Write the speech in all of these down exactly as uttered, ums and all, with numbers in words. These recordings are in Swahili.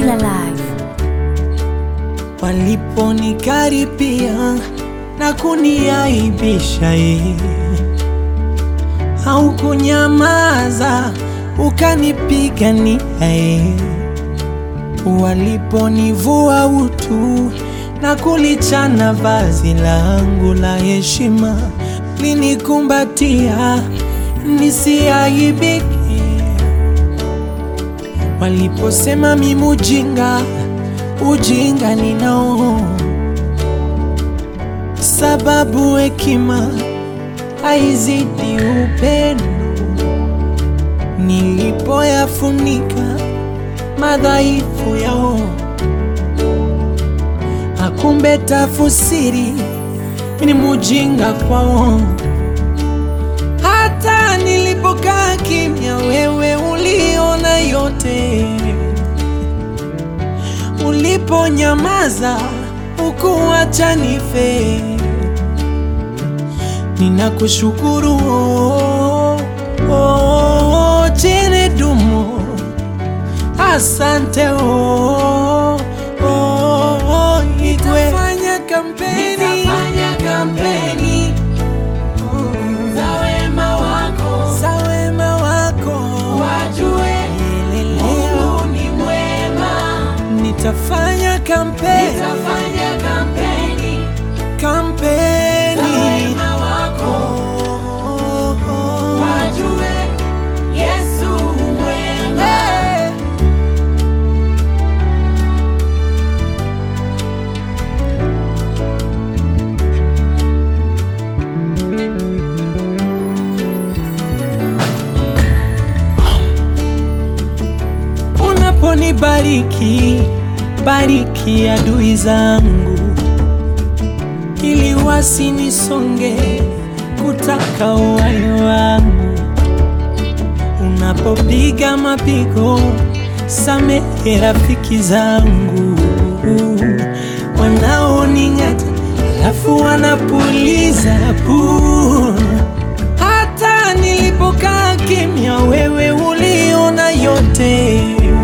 Still alive. Waliponikaripia na kuniaibisha ye, haukunyamaza ukanipigania ye. Waliponivua utu na kulichana vazi langu la heshima, linikumbatia nisiaibike. Waliposema mimi ujinga, ujinga ninao, sababu hekima haizidi upendo. Nilipoyafunika madhaifu yao, akumbe tafusiri ni mujinga kwao. Hata nilipokaa kimya, wewe uliona yote. Uliponyamaza ukuacha nife. Ninakushukuru oh, oh, jene dumo. Asante oh, oh, oh, Igwe. Nitafanya kampeni, nitafanya kampeni za wema wako, za wema wako, wajue Mungu ni mwema. Nitafanya kampeni, nitafanya kampeni, kampeni za wema wako, oh, oh, wajue Yesu mwema. Hey. Unaponibariki, bariki adui zangu, ili wasinisonge kutaka uhai wangu. Unapopiga mapigo, samehe rafiki zangu wanaoning'ata, alafu wanapuliza puu. Hata nilipokaa kimya, wewe uliona yote.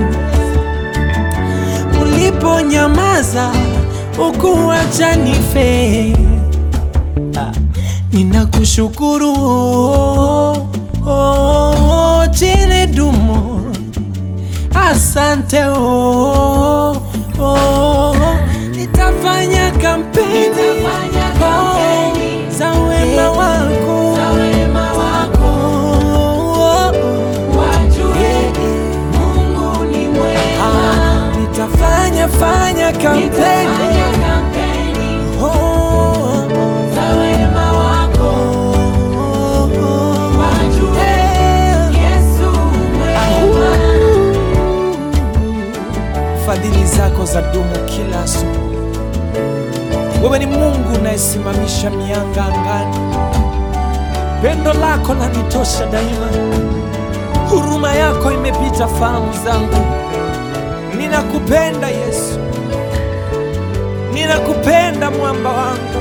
Uliponyamaza ukuacha nife. Ah, ninakushukuru oh, oh, jene dumo. Asante oh, oh, nitafanya kampeni, nitafanya kampeni oh, za wema wako, za wema wako, oh, oh, wajue Mungu ni mwema. Ah, nitafanya fanya kampeni, nitafanya kampeni oh, oh, za wema wako, oh, oh, wajue Yesu mwema. Fadhili zako za dumu kila asubuhi. Wewe ni Mungu unayesimamisha mianga angani. Pendo lako lanitosha daima. Huruma yako imepita fahamu zangu. Ninakupenda Yesu, ninakupenda mwamba wangu.